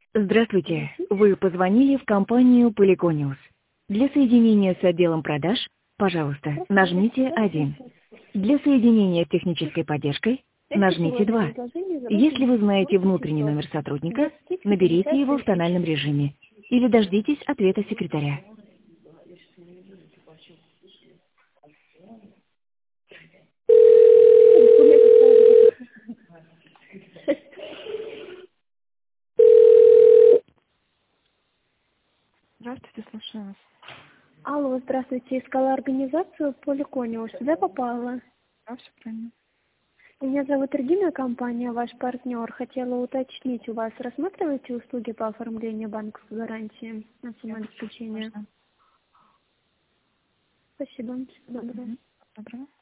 Здравствуйте. Вы позвонили в компанию Polyconius. Для соединения с отделом продаж, пожалуйста, нажмите 1. Для соединения с технической поддержкой, Это нажмите сегодня 2. предложение за Если вы 80 знаете сколько внутренний часов? номер сотрудника, 20 наберите 50 его в тысяч. тональном режиме или дождитесь ответа секретаря. Здравствуйте, слушаю вас. Алло, здравствуйте. Искала организацию Polyconius. Сюда попала. Да, все правильно. Меня зовут Регина, компания «Ваш партнер». Хотела уточнить, у вас рассматриваете услуги по оформлению банковской гарантии на самообеспечение? Можно. Спасибо. Всего доброго. Доброго.